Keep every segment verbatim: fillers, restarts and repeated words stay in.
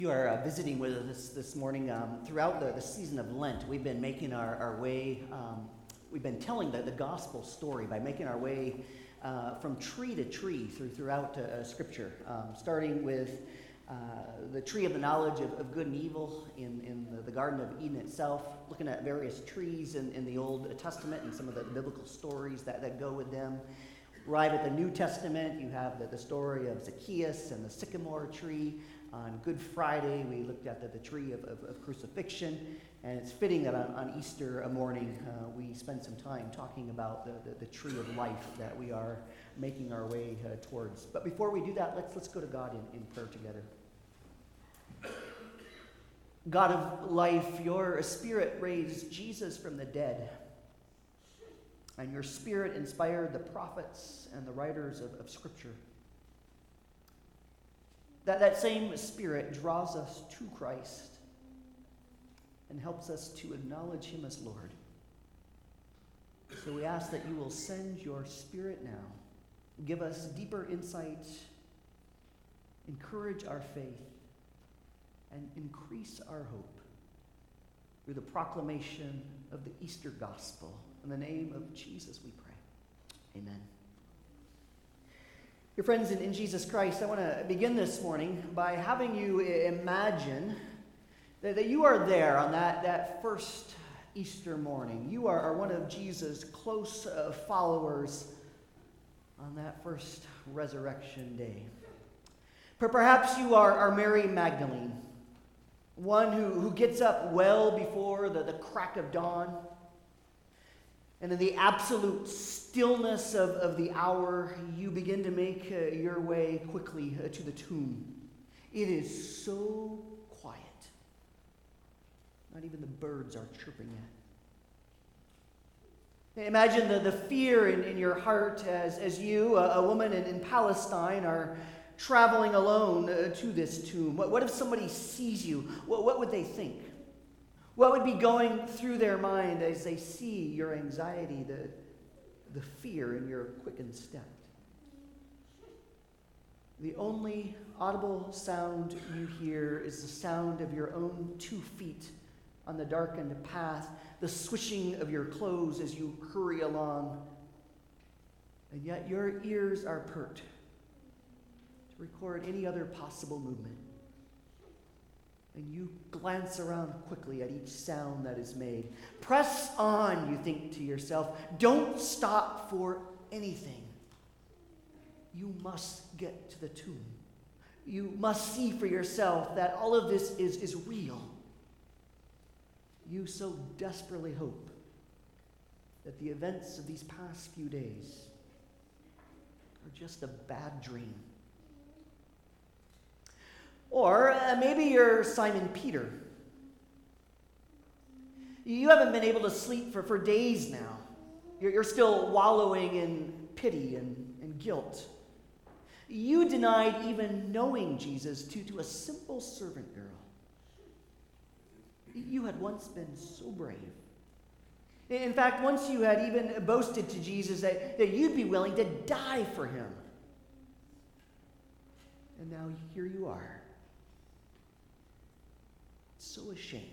You are uh, visiting with us this morning. Um, throughout the, the season of Lent, we've been making our, our way, um, we've been telling the, the gospel story by making our way uh, from tree to tree through throughout uh, Scripture, um, starting with uh, the tree of the knowledge of, of good and evil in, in the, the Garden of Eden itself, looking at various trees in, in the Old Testament and some of the, the biblical stories that, that go with them. Arrive at the New Testament, you have the, the story of Zacchaeus and the sycamore tree. On Good Friday, we looked at the, the tree of, of, of crucifixion, and it's fitting that on, on Easter morning uh, we spend some time talking about the, the, the tree of life that we are making our way uh, towards. But before we do that, let's, let's go to God in, in prayer together. God of life, your Spirit raised Jesus from the dead, and your Spirit inspired the prophets and the writers of, of Scripture. That, that same Spirit draws us to Christ and helps us to acknowledge him as Lord. So we ask that you will send your Spirit now. Give us deeper insight, encourage our faith, and increase our hope through the proclamation of the Easter gospel. In the name of Jesus we pray. Amen. Dear friends, in, in Jesus Christ, I want to begin this morning by having you imagine that, that you are there on that, that first Easter morning. You are, are one of Jesus' close uh, followers on that first resurrection day. Perhaps you are, are Mary Magdalene, one who, who gets up well before the, the crack of dawn. And in the absolute stillness of, of the hour, you begin to make uh, your way quickly uh, to the tomb. It is so quiet. Not even the birds are chirping yet. Imagine the, the fear in, in your heart as, as you, a, a woman in, in Palestine, are traveling alone uh, to this tomb. What, what if somebody sees you? What, what would they think? What would be going through their mind as they see your anxiety, the, the fear in your quickened step? The only audible sound you hear is the sound of your own two feet on the darkened path, the swishing of your clothes as you hurry along. And yet your ears are pert to record any other possible movement. And you glance around quickly at each sound that is made. Press on, you think to yourself. Don't stop for anything. You must get to the tomb. You must see for yourself that all of this is, is real. You so desperately hope that the events of these past few days are just a bad dream. Or uh, maybe you're Simon Peter. You haven't been able to sleep for, for days now. You're, you're still wallowing in pity and, and guilt. You denied even knowing Jesus to, to a simple servant girl. You had once been so brave. In fact, once you had even boasted to Jesus that, that you'd be willing to die for him. And now here you are. So ashamed.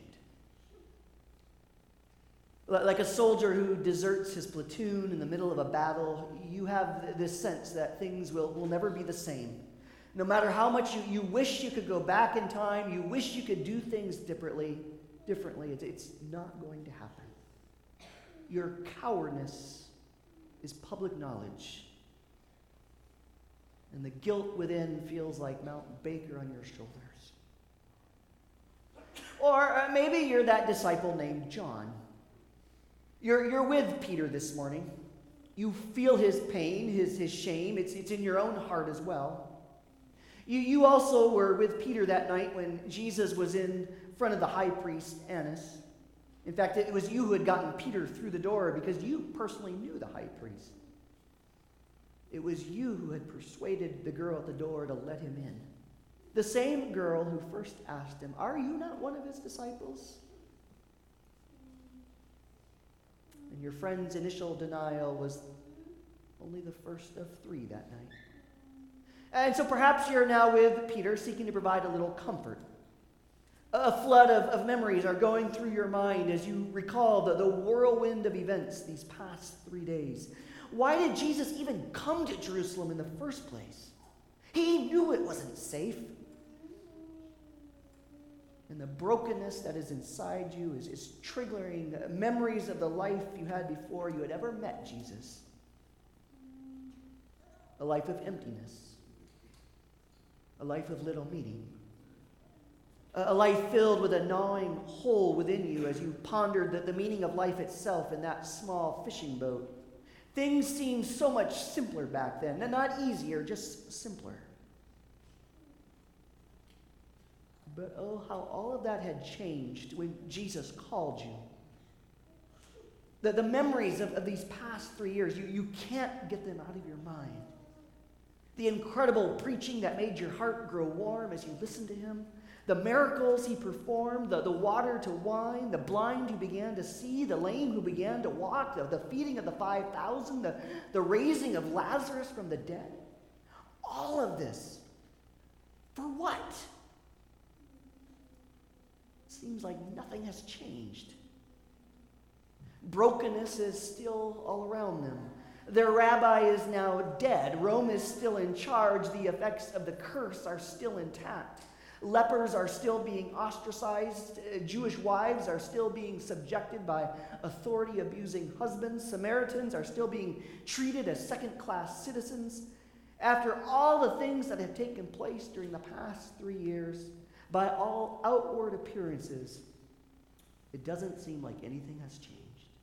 Like a soldier who deserts his platoon in the middle of a battle, you have this sense that things will, will never be the same. No matter how much you, you wish you could go back in time, you wish you could do things differently, differently, it's, it's not going to happen. Your cowardice is public knowledge. And the guilt within feels like Mount Baker on your shoulders. Or maybe you're that disciple named John. You're, you're with Peter this morning. You feel his pain, his, his shame. It's, it's in your own heart as well. You, you also were with Peter that night when Jesus was in front of the high priest, Annas. In fact, it was you who had gotten Peter through the door because you personally knew the high priest. It was you who had persuaded the girl at the door to let him in. The same girl who first asked him, "Are you not one of his disciples?" And your friend's initial denial was only the first of three that night. And so perhaps you're now with Peter, seeking to provide a little comfort. A flood of, of memories are going through your mind as you recall the, the whirlwind of events these past three days. Why did Jesus even come to Jerusalem in the first place? He knew it wasn't safe. And the brokenness that is inside you is, is triggering memories of the life you had before you had ever met Jesus. A life of emptiness. A life of little meaning. A life filled with a gnawing hole within you as you pondered the, the meaning of life itself in that small fishing boat. Things seemed so much simpler back then, and not easier, just simpler. But oh, how all of that had changed when Jesus called you. The, the memories of, of these past three years, you, you can't get them out of your mind. The incredible preaching that made your heart grow warm as you listened to him. The miracles he performed, the, the water to wine, the blind who began to see, the lame who began to walk, the, the feeding of the five thousand, the, the raising of Lazarus from the dead. All of this. For what? Seems like nothing has changed. Brokenness is still all around them. Their rabbi is now dead. Rome is still in charge. The effects of the curse are still intact. Lepers are still being ostracized. Jewish wives are still being subjected by authority-abusing husbands. Samaritans are still being treated as second-class citizens. After all the things that have taken place during the past three years, by all outward appearances, it doesn't seem like anything has changed.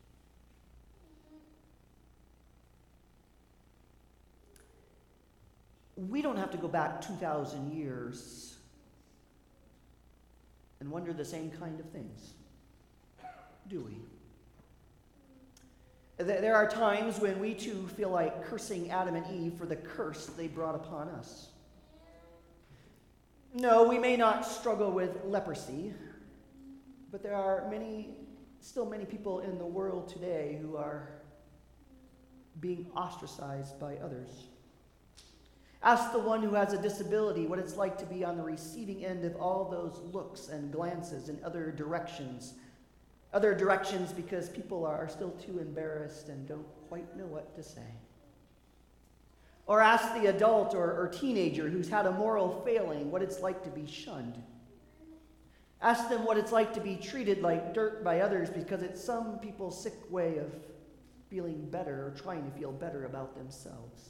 We don't have to go back two thousand years and wonder the same kind of things, do we? There are times when we too feel like cursing Adam and Eve for the curse they brought upon us. No, we may not struggle with leprosy, but there are many, still many people in the world today who are being ostracized by others. Ask the one who has a disability what it's like to be on the receiving end of all those looks and glances in other directions. Other directions because people are still too embarrassed and don't quite know what to say. Or ask the adult or, or teenager who's had a moral failing what it's like to be shunned. Ask them what it's like to be treated like dirt by others because it's some people's sick way of feeling better or trying to feel better about themselves.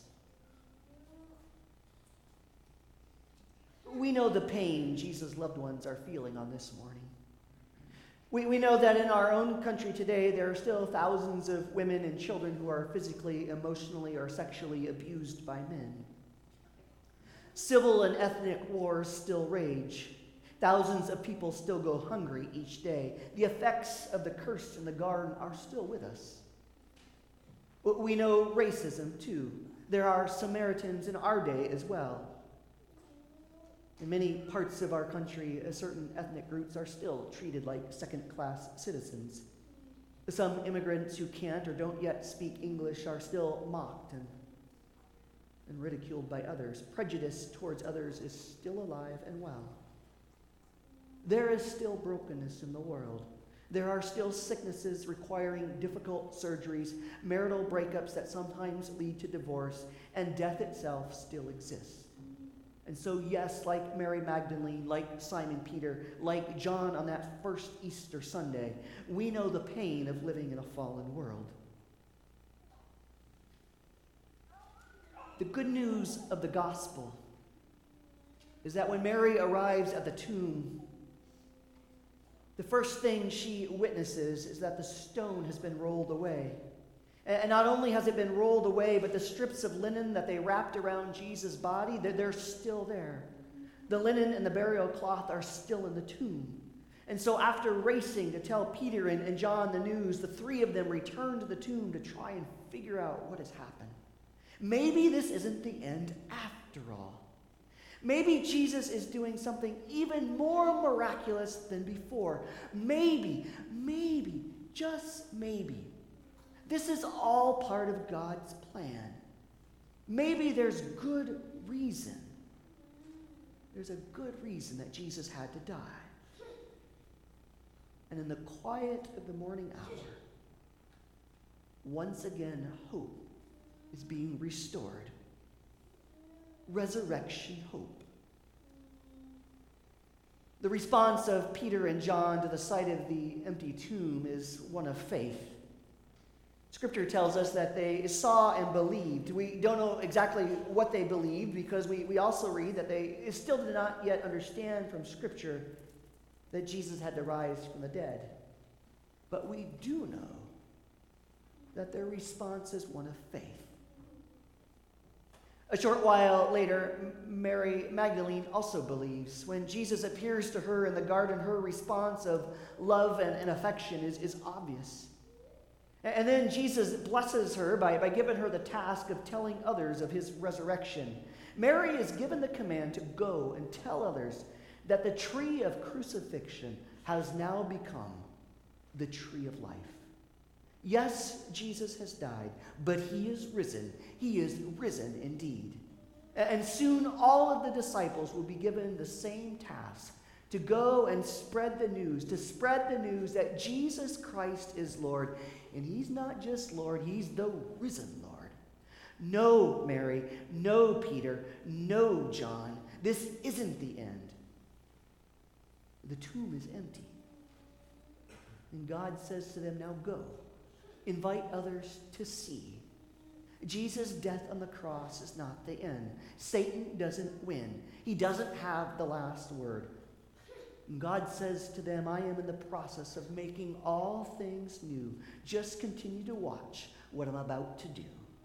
We know the pain Jesus' loved ones are feeling on this morning. We, we know that in our own country today, there are still thousands of women and children who are physically, emotionally, or sexually abused by men. Civil and ethnic wars still rage. Thousands of people still go hungry each day. The effects of the curse in the garden are still with us. We know racism, too. There are Samaritans in our day as well. In many parts of our country, certain ethnic groups are still treated like second-class citizens. Some immigrants who can't or don't yet speak English are still mocked and, and ridiculed by others. Prejudice towards others is still alive and well. There is still brokenness in the world. There are still sicknesses requiring difficult surgeries, marital breakups that sometimes lead to divorce, and death itself still exists. And so, yes, like Mary Magdalene, like Simon Peter, like John on that first Easter Sunday, we know the pain of living in a fallen world. The good news of the gospel is that when Mary arrives at the tomb, the first thing she witnesses is that the stone has been rolled away. And not only has it been rolled away, but the strips of linen that they wrapped around Jesus' body, they're, they're still there. The linen and the burial cloth are still in the tomb. And so after racing to tell Peter and, and John the news, the three of them return to the tomb to try and figure out what has happened. Maybe this isn't the end after all. Maybe Jesus is doing something even more miraculous than before. Maybe, maybe, just maybe, this is all part of God's plan. Maybe there's good reason. There's a good reason that Jesus had to die. And in the quiet of the morning hour, once again, hope is being restored. Resurrection hope. The response of Peter and John to the sight of the empty tomb is one of faith. Scripture tells us that they saw and believed. We don't know exactly what they believed because we, we also read that they still did not yet understand from Scripture that Jesus had to rise from the dead. But we do know that their response is one of faith. A short while later, Mary Magdalene also believes. When Jesus appears to her in the garden, her response of love and, and affection is, is obvious. And then Jesus blesses her by, by giving her the task of telling others of his resurrection. Mary is given the command to go and tell others that the tree of crucifixion has now become the tree of life. Yes, Jesus has died, but he is risen. He is risen indeed. And soon all of the disciples will be given the same task, to go and spread the news, to spread the news that Jesus Christ is Lord. And he's not just Lord, he's the risen Lord. No, Mary, no, Peter, no, John, this isn't the end. The tomb is empty. And God says to them, now go. Invite others to see. Jesus' death on the cross is not the end. Satan doesn't win. He doesn't have the last word. And God says to them, I am in the process of making all things new. Just continue to watch what I'm about to do.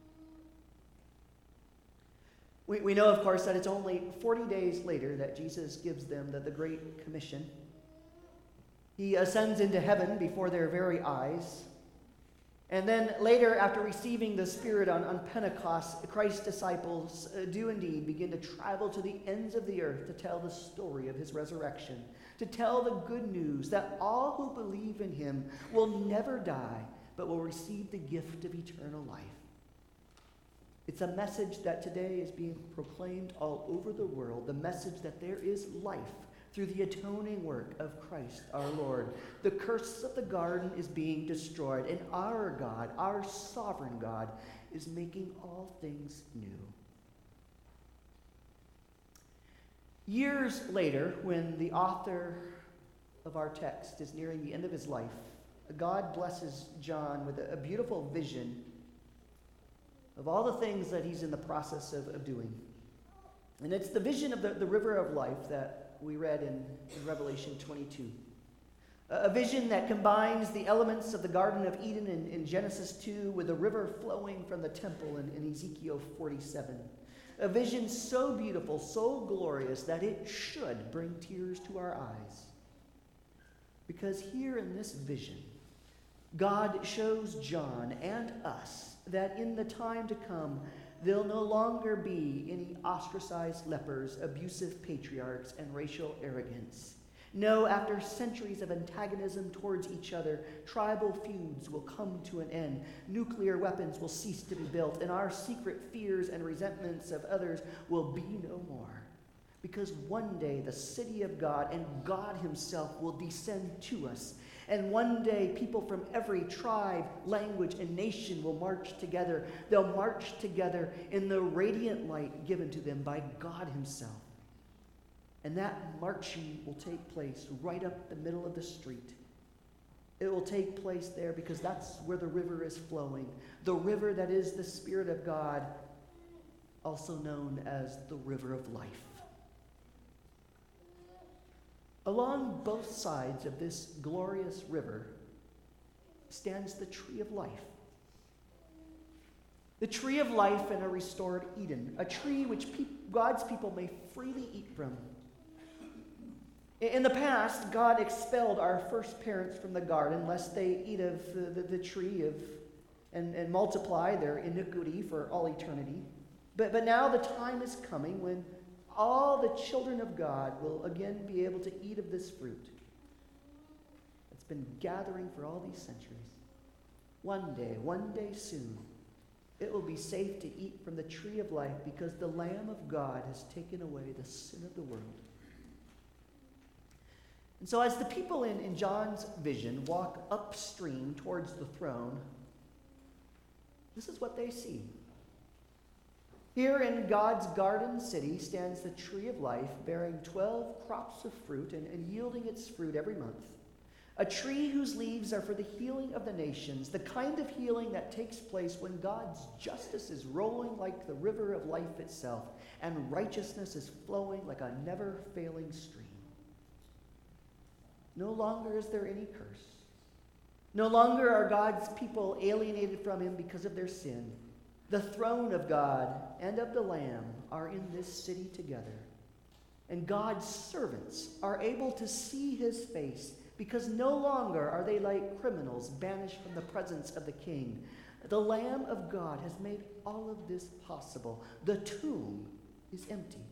We, we know, of course, that it's only forty days later that Jesus gives them the, the Great Commission. He ascends into heaven before their very eyes. And then later, after receiving the Spirit on, on Pentecost, Christ's disciples uh, do indeed begin to travel to the ends of the earth to tell the story of his resurrection, to tell the good news that all who believe in him will never die, but will receive the gift of eternal life. It's a message that today is being proclaimed all over the world, the message that there is life through the atoning work of Christ our Lord. The curse of the garden is being destroyed, and our God, our sovereign God, is making all things new. Years later, when the author of our text is nearing the end of his life, God blesses John with a, a beautiful vision of all the things that he's in the process of, of doing. And it's the vision of the, the river of life that we read in, in Revelation twenty-two. A vision that combines the elements of the Garden of Eden in, in Genesis two with the river flowing from the temple in, in Ezekiel forty-seven. A vision so beautiful, so glorious, that it should bring tears to our eyes. Because here in this vision, God shows John and us that in the time to come, there'll no longer be any ostracized lepers, abusive patriarchs, and racial arrogance. No, after centuries of antagonism towards each other, tribal feuds will come to an end. Nuclear weapons will cease to be built, and our secret fears and resentments of others will be no more. Because one day the city of God and God himself will descend to us. And one day people from every tribe, language, and nation will march together. They'll march together in the radiant light given to them by God himself. And that marching will take place right up the middle of the street. It will take place there because that's where the river is flowing. The river that is the Spirit of God, also known as the river of life. Along both sides of this glorious river stands the tree of life. The tree of life in a restored Eden, a tree which pe- God's people may freely eat from. In the past, God expelled our first parents from the garden lest they eat of the, the, the tree of and, and multiply their iniquity for all eternity. But, but now the time is coming when all the children of God will again be able to eat of this fruit that's been gathering for all these centuries. One day, one day soon, it will be safe to eat from the tree of life because the Lamb of God has taken away the sin of the world. And so as the people in, in John's vision walk upstream towards the throne, this is what they see. Here in God's garden city stands the tree of life, bearing twelve crops of fruit and, and yielding its fruit every month. A tree whose leaves are for the healing of the nations, the kind of healing that takes place when God's justice is rolling like the river of life itself, and righteousness is flowing like a never-failing stream. No longer is there any curse. No longer are God's people alienated from him because of their sin. The throne of God and of the Lamb are in this city together. And God's servants are able to see his face, because no longer are they like criminals banished from the presence of the king. The Lamb of God has made all of this possible. The tomb is empty.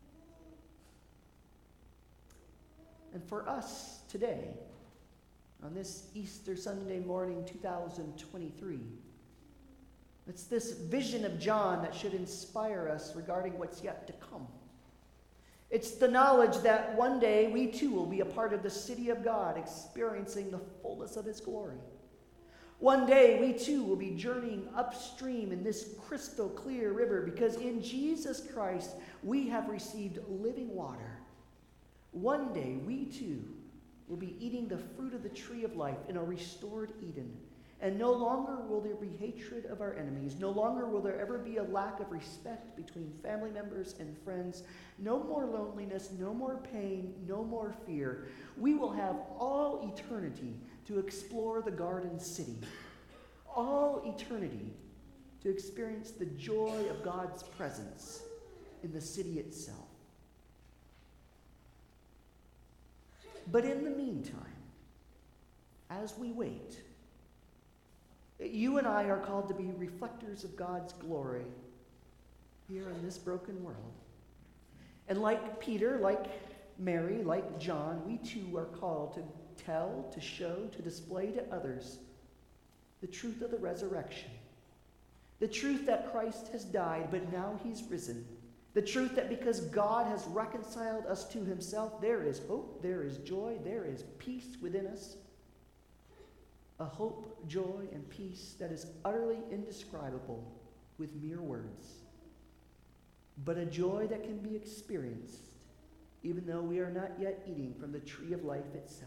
And for us today, on this Easter Sunday morning, two thousand twenty-three, it's this vision of John that should inspire us regarding what's yet to come. It's the knowledge that one day we too will be a part of the city of God, experiencing the fullness of his glory. One day we too will be journeying upstream in this crystal clear river, because in Jesus Christ we have received living water. One day we too will be eating the fruit of the tree of life in a restored Eden. And no longer will there be hatred of our enemies. No longer will there ever be a lack of respect between family members and friends. No more loneliness, no more pain, no more fear. We will have all eternity to explore the garden city. All eternity to experience the joy of God's presence in the city itself. But in the meantime, as we wait, you and I are called to be reflectors of God's glory here in this broken world. And like Peter, like Mary, like John, we too are called to tell, to show, to display to others the truth of the resurrection. The truth that Christ has died, but now he's risen. The truth that because God has reconciled us to himself, there is hope, there is joy, there is peace within us. A hope, joy, and peace that is utterly indescribable with mere words. But a joy that can be experienced even though we are not yet eating from the tree of life itself.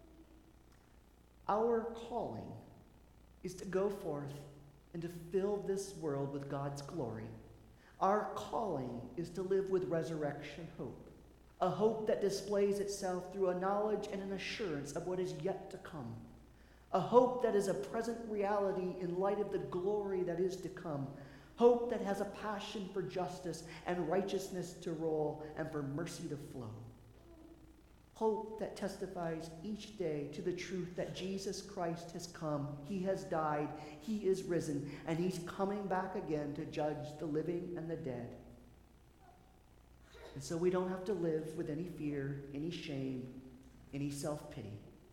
Our calling is to go forth and to fill this world with God's glory. Our calling is to live with resurrection hope, a hope that displays itself through a knowledge and an assurance of what is yet to come, a hope that is a present reality in light of the glory that is to come, hope that has a passion for justice and righteousness to roll and for mercy to flow. Hope that testifies each day to the truth that Jesus Christ has come, he has died, he is risen, and he's coming back again to judge the living and the dead. And so we don't have to live with any fear, any shame, any self-pity.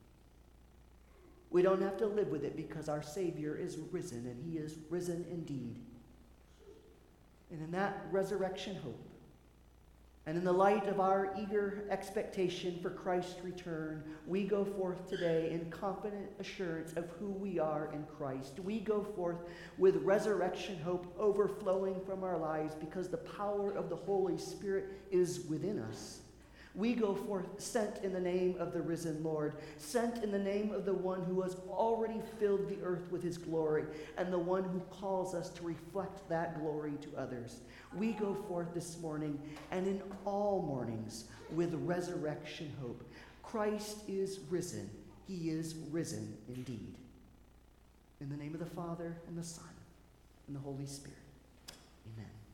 We don't have to live with it because our Savior is risen, and he is risen indeed. And in that resurrection hope, and in the light of our eager expectation for Christ's return, we go forth today in confident assurance of who we are in Christ. We go forth with resurrection hope overflowing from our lives because the power of the Holy Spirit is within us. We go forth sent in the name of the risen Lord, sent in the name of the one who has already filled the earth with his glory, and the one who calls us to reflect that glory to others. We go forth this morning, and in all mornings, with resurrection hope. Christ is risen. He is risen indeed. In the name of the Father, and the Son, and the Holy Spirit. Amen.